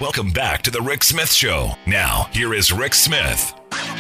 Welcome back to the Rick Smith Show. Now, here is Rick Smith.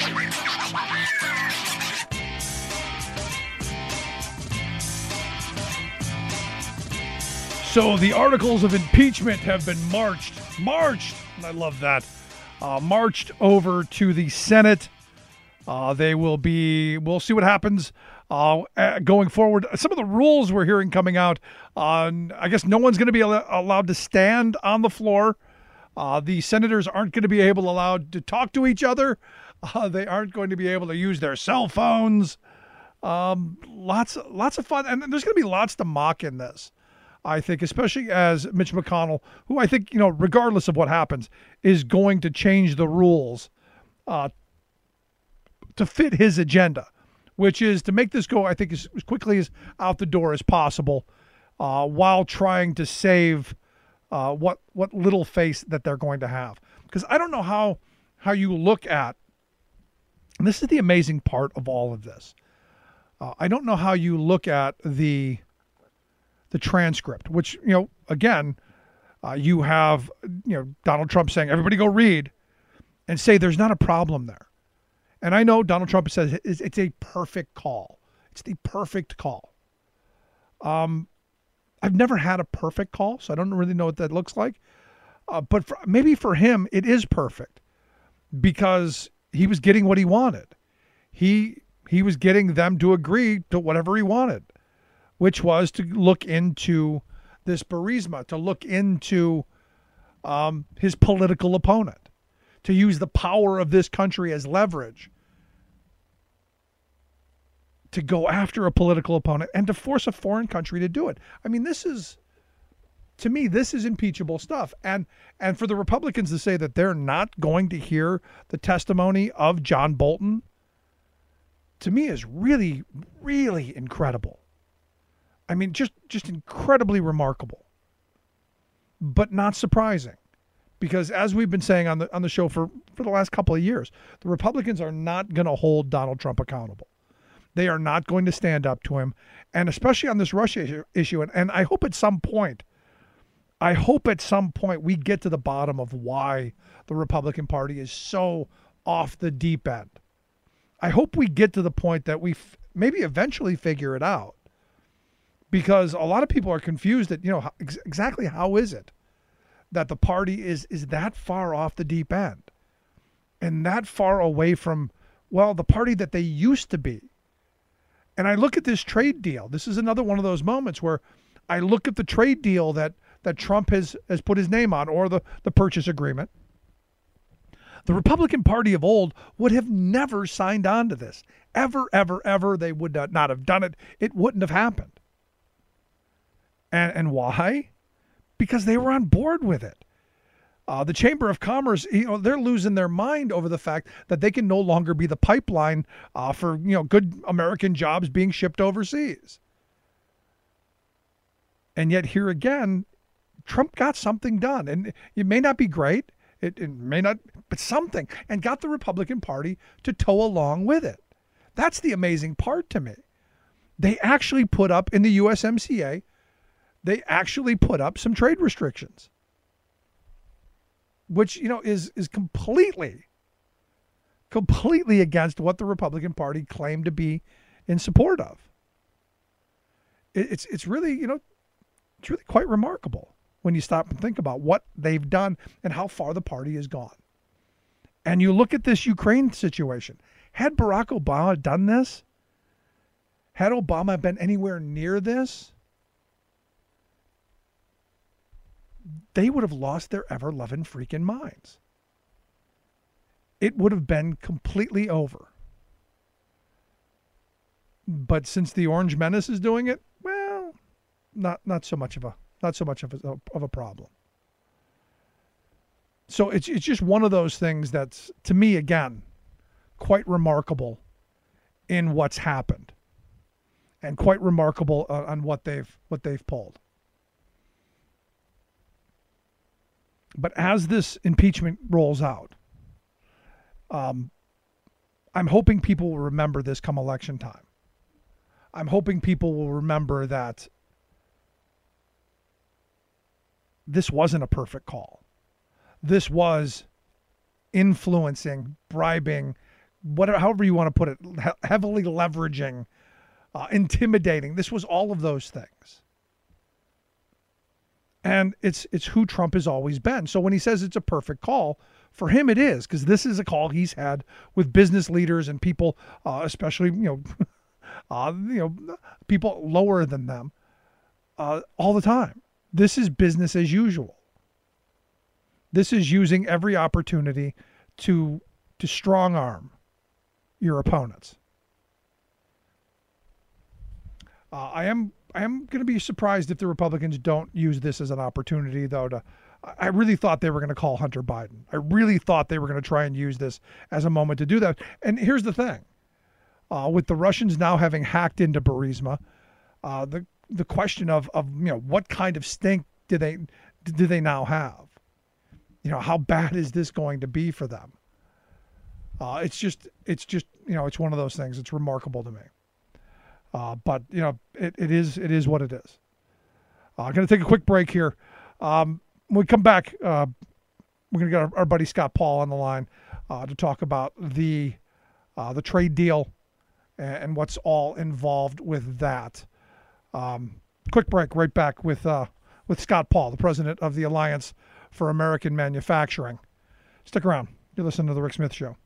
So the articles of impeachment have been marched, and I love that, marched over to the Senate. We'll see what happens going forward. Some of the rules we're hearing coming out, I guess no one's going to be allowed to stand on the floor. The senators aren't going to be allowed to talk to each other. They aren't going to be able to use their cell phones. Lots of fun, and there's going to be lots to mock in this. I think, especially as Mitch McConnell, who I think, regardless of what happens, is going to change the rules to fit his agenda, which is to make this go, I think, as quickly as out the door as possible, while trying to save what little face that they're going to have. Because I don't know how you look at, and this is the amazing part of all of this, I don't know how you look at the transcript, which, again, you have, Donald Trump saying, everybody go read, and say there's not a problem there. And I know Donald Trump says it's a perfect call. It's the perfect call. I've never had a perfect call, so I don't really know what that looks like. But maybe for him, it is perfect because he was getting what he wanted. He was getting them to agree to whatever he wanted, which was to look into this Burisma, to look into his political opponent, to use the power of this country as leverage to go after a political opponent and to force a foreign country to do it. I mean, to me, this is impeachable stuff. And for the Republicans to say that they're not going to hear the testimony of John Bolton, to me is really, really incredible. I mean, just incredibly remarkable, but not surprising, because as we've been saying on the show for the last couple of years, the Republicans are not going to hold Donald Trump accountable. They are not going to stand up to him, and especially on this Russia issue. And I hope at some point we get to the bottom of why the Republican Party is so off the deep end. I hope we get to the point that we maybe eventually figure it out. Because a lot of people are confused that, exactly how is it that the party is that far off the deep end and that far away from, the party that they used to be. And I look at this trade deal. This is another one of those moments where I look at the trade deal that Trump has put his name on, or the purchase agreement. The Republican Party of old would have never signed on to this. Ever, ever, ever. They would not have done it. It wouldn't have happened. And why? Because they were on board with it. The Chamber of Commerce, they're losing their mind over the fact that they can no longer be the pipeline for, good American jobs being shipped overseas. And yet here again, Trump got something done. And it may not be great. It may not, but something. And got the Republican Party to tow along with it. That's the amazing part to me. They actually put up in the USMCA, they actually put up some trade restrictions, which, is completely against what the Republican Party claimed to be in support of. It's really, it's really quite remarkable when you stop and think about what they've done and how far the party has gone. And you look at this Ukraine situation. Had Barack Obama done this, had Obama been anywhere near this, they would have lost their ever-loving freaking minds. It would have been completely over. But since the Orange Menace is doing it, well, not so much of a problem. So it's just one of those things that's, to me, again, quite remarkable in what's happened, and quite remarkable on what they've pulled. But as this impeachment rolls out, I'm hoping people will remember this come election time. I'm hoping people will remember that this wasn't a perfect call. this was influencing, bribing, whatever, however you want to put it, heavily leveraging, intimidating. This was all of those things. And it's who Trump has always been. So when he says it's a perfect call, for him it is, because this is a call he's had with business leaders and people, especially people lower than them, all the time. This is business as usual. This is using every opportunity to strong arm your opponents. I am going to be surprised if the Republicans don't use this as an opportunity, though. I really thought they were going to call Hunter Biden. I really thought they were going to try and use this as a moment to do that. And here's the thing: with the Russians now having hacked into Burisma, the question of what kind of stink do they now have? How bad is this going to be for them? It's just it's one of those things. It's remarkable to me. But it is what it is. I'm going to take a quick break here. When we come back, we're going to get our buddy Scott Paul on the line to talk about the trade deal and what's all involved with that. Quick break. Right back with Scott Paul, the president of the Alliance for American Manufacturing. Stick around. You're listening to The Rick Smith Show.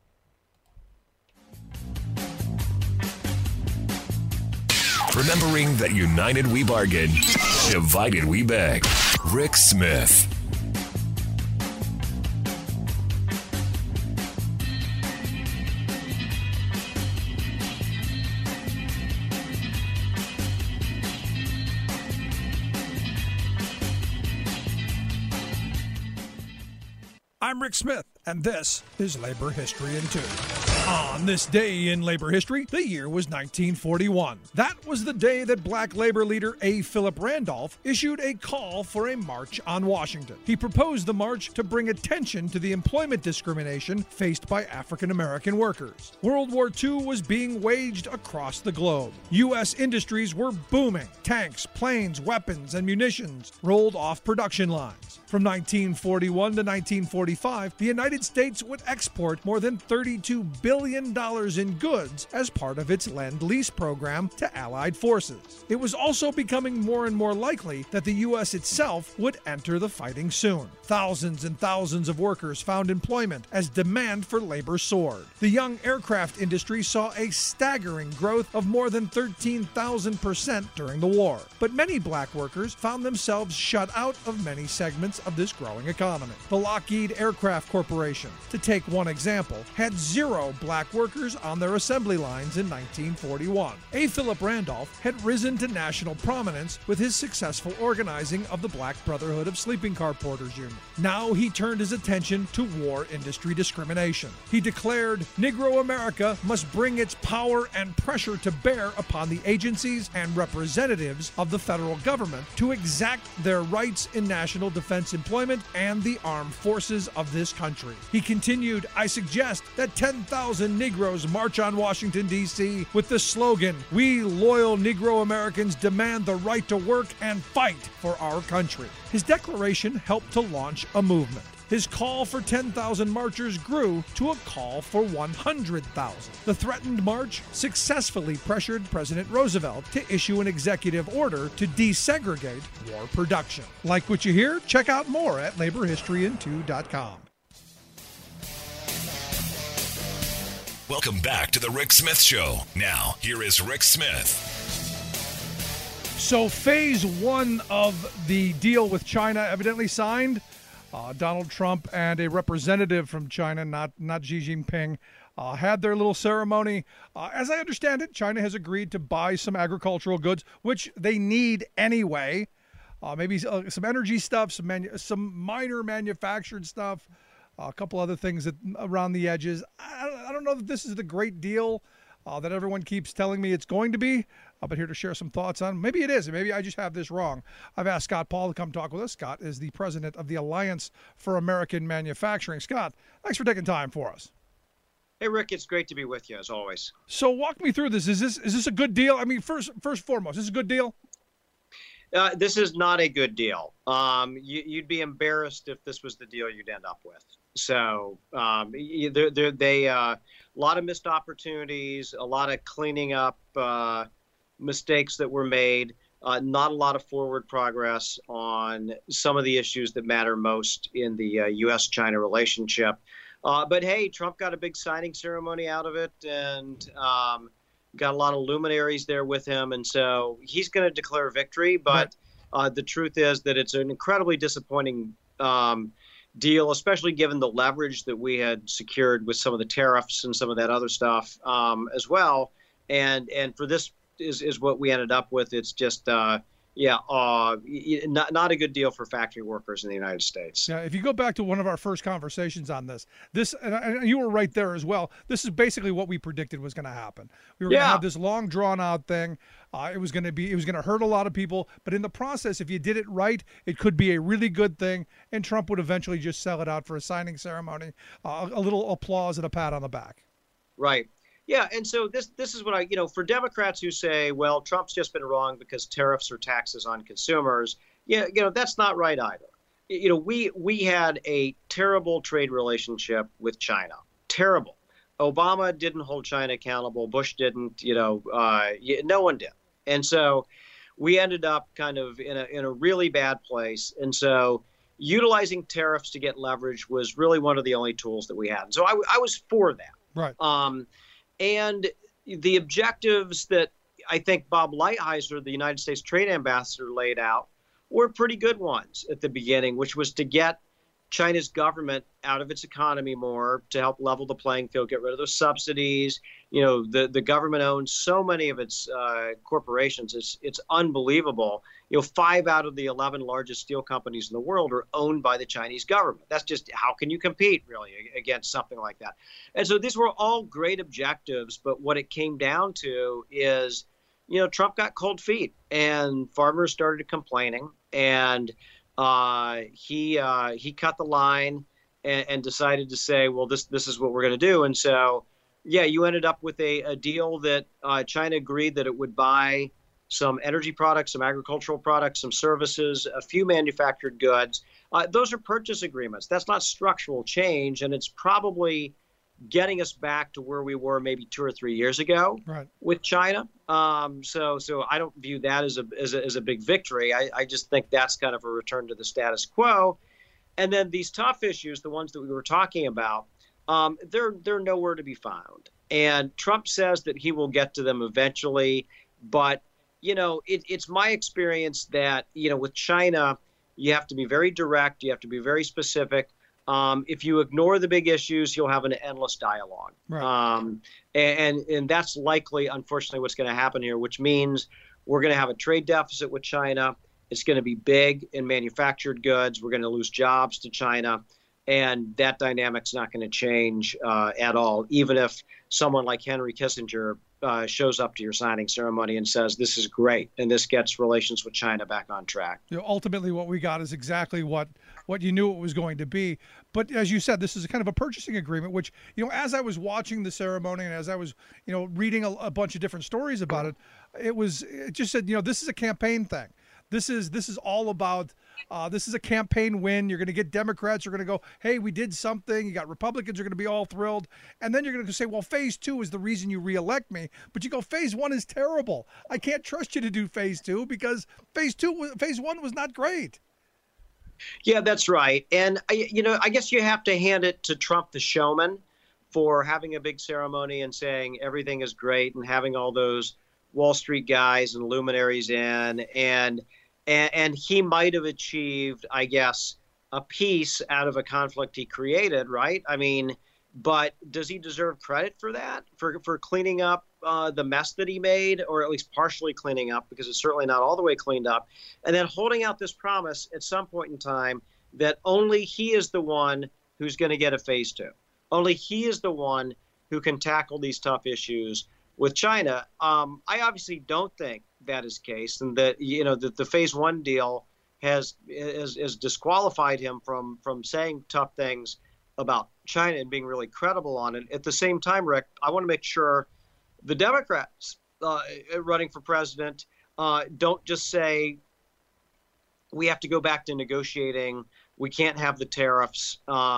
Remembering that united we bargain, divided we beg. Rick Smith. I'm Rick Smith, and this is Labor History in 2. On this day in labor history, the year was 1941. That was the day that black labor leader A. Philip Randolph issued a call for a march on Washington. He proposed the march to bring attention to the employment discrimination faced by African American workers. World War II was being waged across the globe. U.S. industries were booming. Tanks, planes, weapons, and munitions rolled off production lines. From 1941 to 1945, the United States would export more than $32 billion in goods as part of its Lend-Lease program to Allied forces. It was also becoming more and more likely that the U.S. itself would enter the fighting soon. Thousands and thousands of workers found employment as demand for labor soared. The young aircraft industry saw a staggering growth of more than 13,000% during the war. But many black workers found themselves shut out of many segments of this growing economy. The Lockheed Aircraft Corporation, to take one example, had 0 black workers on their assembly lines in 1941. A. Philip Randolph had risen to national prominence with his successful organizing of the Black Brotherhood of Sleeping Car Porters Union. Now he turned his attention to war industry discrimination. He declared, "Negro America must bring its power and pressure to bear upon the agencies and representatives of the federal government to exact their rights in national defense employment and the armed forces of this country." He continued, "I suggest that 10,000 Negroes march on Washington, D.C. with the slogan, 'We loyal Negro Americans demand the right to work and fight for our country.'" His declaration helped to launch a movement. His call for 10,000 marchers grew to a call for 100,000. The threatened march successfully pressured President Roosevelt to issue an executive order to desegregate war production. Like what you hear? Check out more at laborhistoryin2.com. Welcome back to the Rick Smith Show. Now, here is Rick Smith. So phase 1 of the deal with China evidently signed. Donald Trump and a representative from China, not Xi Jinping, had their little ceremony. As I understand it, China has agreed to buy some agricultural goods, which they need anyway. Maybe some energy stuff, some minor manufactured stuff, a couple other things around the edges. I don't know that this is the great deal that everyone keeps telling me it's going to be, but here to share some thoughts on. Maybe it is. Maybe I just have this wrong. I've asked Scott Paul to come talk with us. Scott is the president of the Alliance for American Manufacturing. Scott, thanks for taking time for us. Hey, Rick, it's great to be with you, as always. So walk me through this. Is this a good deal? I mean, first and foremost, is this a good deal? This is not a good deal. You'd be embarrassed if this was the deal you'd end up with. So a lot of missed opportunities, a lot of cleaning up mistakes that were made, not a lot of forward progress on some of the issues that matter most in the U.S.-China relationship. But hey, Trump got a big signing ceremony out of it, and got a lot of luminaries there with him, and so he's going to declare victory. But the truth is that it's an incredibly disappointing deal, especially given the leverage that we had secured with some of the tariffs and some of that other stuff as well. And for this is what we ended up with. It's just not a good deal for factory workers in the United States. Yeah, if you go back to one of our first conversations on this, and you were right there as well. This is basically what we predicted was going to happen. We were going to have this long, drawn-out thing. It was going to hurt a lot of people, but in the process, if you did it right, it could be a really good thing. And Trump would eventually just sell it out for a signing ceremony, a little applause and a pat on the back. Right. Yeah, and so this is what for Democrats who say, well, Trump's just been wrong because tariffs or taxes on consumers, that's not right either. We had a terrible trade relationship with China. Terrible. Obama didn't hold China accountable. Bush didn't, no one did. And so we ended up kind of in a really bad place. And so utilizing tariffs to get leverage was really one of the only tools that we had. And so I was for that. Right. And the objectives that I think Bob Lighthizer, the United States trade ambassador, laid out were pretty good ones at the beginning, which was to get China's government out of its economy more, to help level the playing field, get rid of those subsidies. The government owns so many of its corporations. It's unbelievable. 5 out of the 11 largest steel companies in the world are owned by the Chinese government. That's just, how can you compete really against something like that? And so these were all great objectives, but what it came down to is, Trump got cold feet and farmers started complaining, and he cut the line and decided to say, well, this is what we're going to do. And so, you ended up with a deal that China agreed that it would buy some energy products, some agricultural products, some services, a few manufactured goods. Those are purchase agreements. That's not structural change, and it's probably getting us back to where we were maybe 2 or 3 years ago with China. So I don't view that as a big victory. I just think that's kind of a return to the status quo. And then these tough issues, the ones that we were talking about, they're nowhere to be found. And Trump says that he will get to them eventually, but it's my experience that, with China, you have to be very direct. You have to be very specific. If you ignore the big issues, you'll have an endless dialogue. Right. And that's likely, unfortunately, what's going to happen here, which means we're going to have a trade deficit with China. It's going to be big in manufactured goods. We're going to lose jobs to China. And that dynamic's not going to change at all, even if someone like Henry Kissinger shows up to your signing ceremony and says, this is great, and this gets relations with China back on track. Ultimately, what we got is exactly what you knew it was going to be. But as you said, this is kind of a purchasing agreement, which, as I was watching the ceremony and as I was, reading a bunch of different stories about it, it just said, this is a campaign thing. This is all about, this is a campaign win. You're going to get Democrats are going to go, hey, we did something. You got Republicans are going to be all thrilled. And then you're going to say, well, phase 2 is the reason you reelect me. But you go, phase 1 is terrible. I can't trust you to do phase 2 because phase 1 was not great. Yeah, that's right. And, I guess you have to hand it to Trump, the showman, for having a big ceremony and saying everything is great and having all those Wall Street guys and luminaries in. And he might have achieved, I guess, a peace out of a conflict he created, right? I mean, but does he deserve credit for that, for cleaning up the mess that he made, or at least partially cleaning up, because it's certainly not all the way cleaned up, and then holding out this promise at some point in time that only he is the one who's going to get a phase 2. Only he is the one who can tackle these tough issues with China. I obviously don't think that is the case, and that that the phase 1 deal has disqualified him from saying tough things about China and being really credible on it. At the same time, Rick, I want to make sure the Democrats running for president don't just say we have to go back to negotiating. We can't have the tariffs,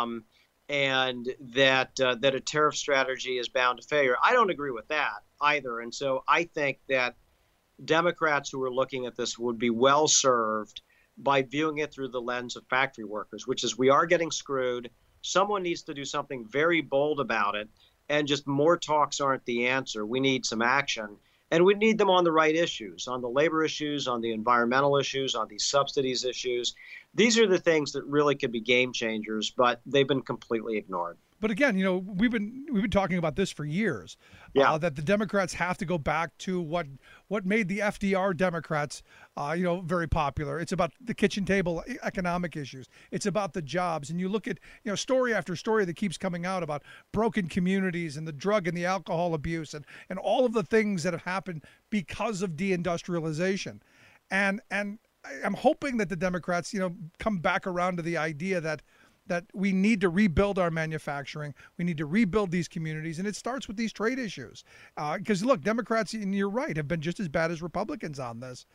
and that a tariff strategy is bound to failure. I don't agree with that either. And so I think that Democrats who are looking at this would be well served by viewing it through the lens of factory workers, which is we are getting screwed. Someone needs to do something very bold about it, and just more talks aren't the answer. We need some action, and we need them on the right issues, on the labor issues, on the environmental issues, on these subsidies issues. These are the things that really could be game changers, but they've been completely ignored. But again, we've been talking about this for years. Yeah. That the Democrats have to go back to what made the FDR Democrats, very popular. It's about the kitchen table economic issues. It's about the jobs. And you look at story after story that keeps coming out about broken communities and the drug and the alcohol abuse and all of the things that have happened because of deindustrialization. And I'm hoping that the Democrats come back around to the idea that we need to rebuild our manufacturing. We need to rebuild these communities. And it starts with these trade issues. Because, look, Democrats, and you're right, have been just as bad as Republicans on this.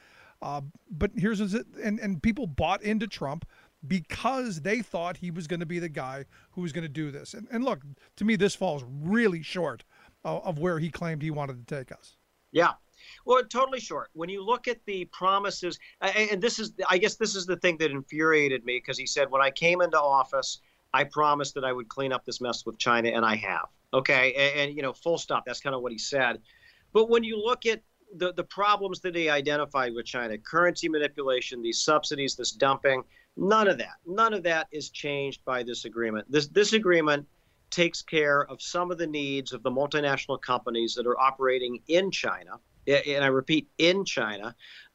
But here's it. And people bought into Trump because they thought he was going to be the guy who was going to do this. And look, to me, this falls really short of where he claimed he wanted to take us. Yeah. Well, totally short. When you look at the promises, and I guess this is the thing that infuriated me, because he said, when I came into office, I promised that I would clean up this mess with China, and I have. Okay. And full stop. That's kind of what he said. But when you look at the problems that he identified with China, currency manipulation, these subsidies, this dumping, none of that is changed by this agreement. This agreement takes care of some of the needs of the multinational companies that are operating in China. And I repeat, in China,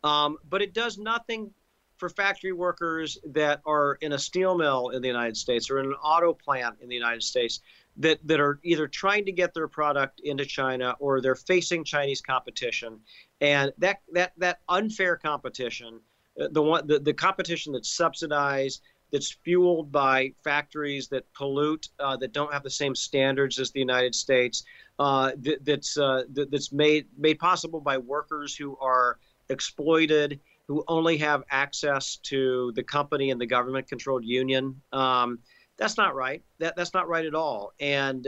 but it does nothing for factory workers that are in a steel mill in the United States or in an auto plant in the United States that are either trying to get their product into China or they're facing Chinese competition. And that unfair competition, the competition that's subsidized, that's fueled by factories that pollute, that don't have the same standards as the United States, that's made possible by workers who are exploited, who only have access to the company and the government-controlled union. That's not right. That's not right at all. And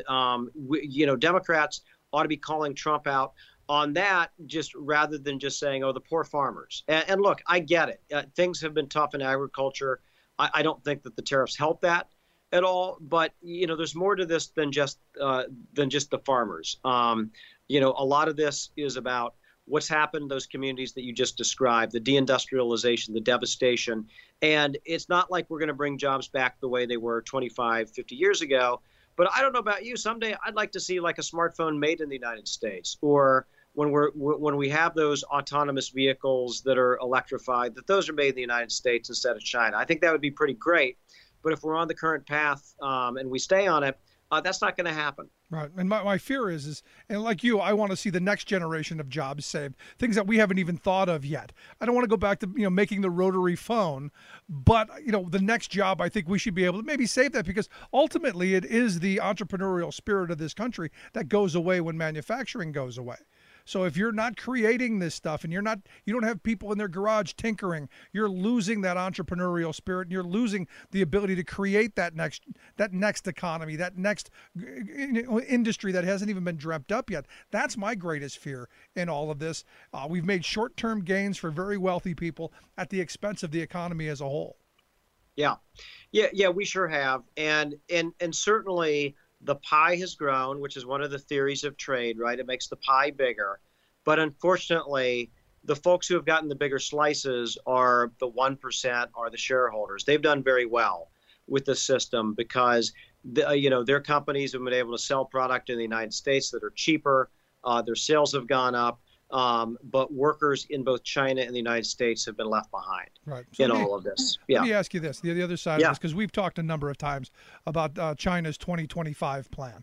Democrats ought to be calling Trump out on that, just rather than just saying, "Oh, the poor farmers." And look, I get it. Things have been tough in agriculture. I don't think that the tariffs help that at all, but there's more to this than just the farmers. A lot of this is about what's happened in those communities that you just described, the deindustrialization, the devastation. And it's not like we're going to bring jobs back the way they were 25, 50 years ago. But I don't know about you. Someday I'd like to see like a smartphone made in the United States, or when we have those autonomous vehicles that are electrified, that those are made in the United States instead of China. I think that would be pretty great. But if we're on the current path and we stay on it, that's not going to happen. Right. And my fear is, and like you, I want to see the next generation of jobs saved, things that we haven't even thought of yet. I don't want to go back to, making the rotary phone, but, the next job, I think we should be able to maybe save that, because ultimately it is the entrepreneurial spirit of this country that goes away when manufacturing goes away. So if you're not creating this stuff and you don't have people in their garage tinkering, you're losing that entrepreneurial spirit, and you're losing the ability to create that next economy, that next industry that hasn't even been dreamt up yet. That's my greatest fear in all of this. We've made short-term gains for very wealthy people at the expense of the economy as a whole. Yeah, we sure have, and certainly the pie has grown, which is one of the theories of trade, right? It makes the pie bigger. But unfortunately, the folks who have gotten the bigger slices are the 1%, are the shareholders. They've done very well with the system because their companies have been able to sell product in the United States that are cheaper. Their sales have gone up. But workers in both China and the United States have been left behind in all of this. Yeah. Let me ask you this, the other side of this, because we've talked a number of times about China's 2025 plan.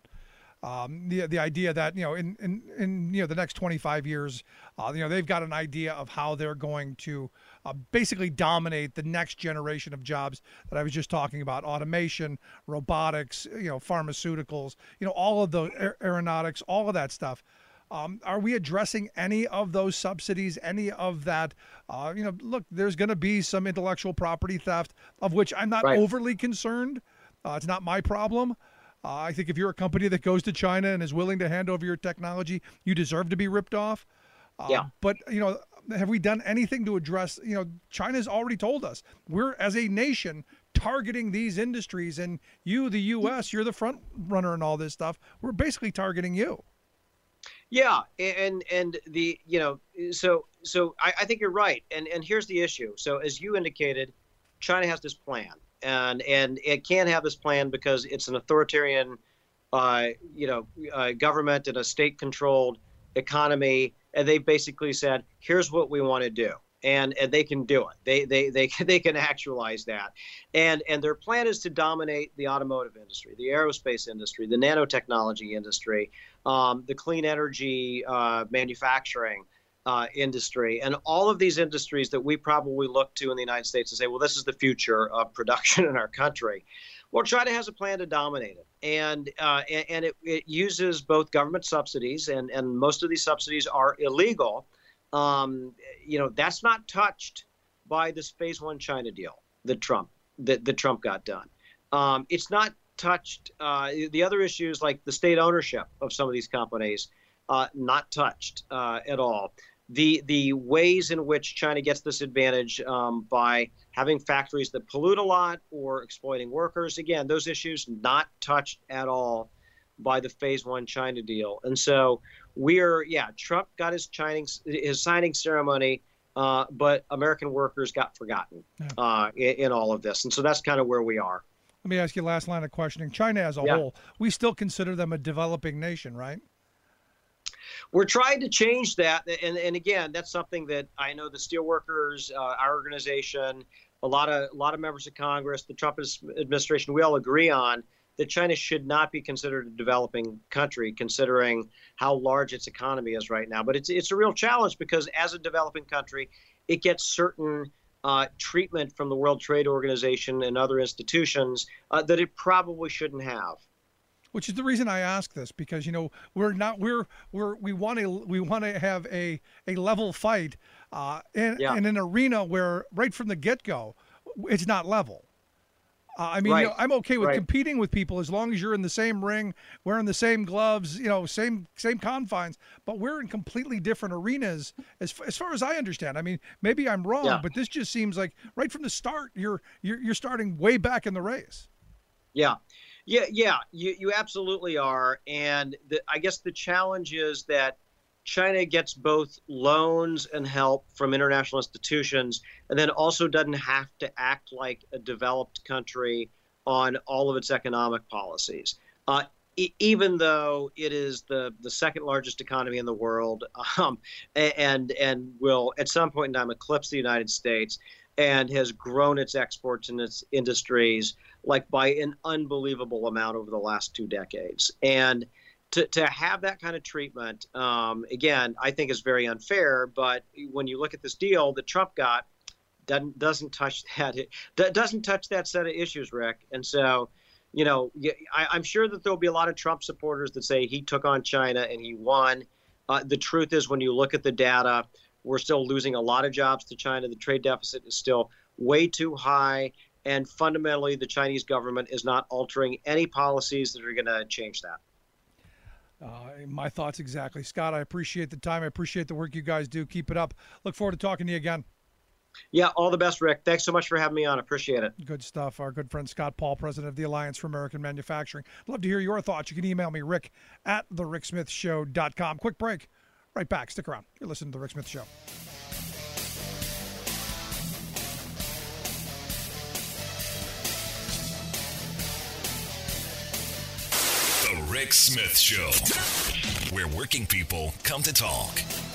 The idea that, in the next 25 years, they've got an idea of how they're going to basically dominate the next generation of jobs that I was just talking about: automation, robotics, pharmaceuticals, all of the aeronautics, all of that stuff. Are we addressing any of those subsidies, any of that? Look, there's going to be some intellectual property theft, of which I'm not overly concerned. It's not my problem. I think if you're a company that goes to China and is willing to hand over your technology, you deserve to be ripped off. But, have we done anything to address, China's already told us we're, as a nation, targeting these industries, and you, the U.S., you're the front runner in all this stuff. We're basically targeting you. Yeah, and the so I think you're right, and here's the issue. So as you indicated, China has this plan, and it can't have this plan because it's an authoritarian, government and a state-controlled economy, and they basically said, here's what we want to do. And they can do it. They can actualize that, and their plan is to dominate the automotive industry, the aerospace industry, the nanotechnology industry, the clean energy manufacturing industry, and all of these industries that we probably look to in the United States and say, well, this is the future of production in our country. Well, China has a plan to dominate it, and it uses both government subsidies, and most of these subsidies are illegal. That's not touched by this phase one China deal that Trump got done. It's not touched. The other issues like the state ownership of some of these companies, not touched at all. The ways in which China gets this advantage by having factories that pollute a lot or exploiting workers, again, those issues not touched at all by the phase one China deal. And so Trump got his signing ceremony, but American workers got forgotten in all of this. And so that's kind of where we are. Let me ask you last line of questioning. China as a whole, we still consider them a developing nation, right? We're trying to change that. And again, that's something that I know the steelworkers, our organization, a lot of members of Congress, the Trump administration, we all agree on that China should not be considered a developing country, considering how large its economy is right now. But it's a real challenge because as a developing country, it gets certain treatment from the World Trade Organization and other institutions that it probably shouldn't have. Which is the reason I ask this, because we want to have a level fight in an arena where right from the get-go it's not level. I'm okay with competing with people as long as you're in the same ring, wearing the same gloves, same confines. But we're in completely different arenas as far as I understand. I mean, maybe I'm wrong, but this just seems like right from the start you're starting way back in the race. Yeah, you absolutely are. And I guess the challenge is that China gets both loans and help from international institutions, and then also doesn't have to act like a developed country on all of its economic policies. Even though it is the second largest economy in the world, and will at some point in time eclipse the United States, and has grown its exports and its industries like by an unbelievable amount over the last 2 decades. And to have that kind of treatment, again, I think is very unfair. But when you look at this deal that Trump got, doesn't touch that set of issues, Rick. And so, I'm sure that there'll be a lot of Trump supporters that say he took on China and he won. The truth is, when you look at the data, we're still losing a lot of jobs to China. The trade deficit is still way too high. And fundamentally, the Chinese government is not altering any policies that are going to change that. My thoughts exactly. Scott, I appreciate the time. I appreciate the work you guys do. Keep it up. Look forward to talking to you again. Yeah, all the best, Rick. Thanks so much for having me on. Appreciate it. Good stuff. Our good friend Scott Paul, president of the Alliance for American Manufacturing. Love to hear your thoughts. You can email me, rick@thericksmithshow.com. Quick break. Right back. Stick around. You're listening to The Rick Smith Show. The Rick Smith Show, where working people come to talk.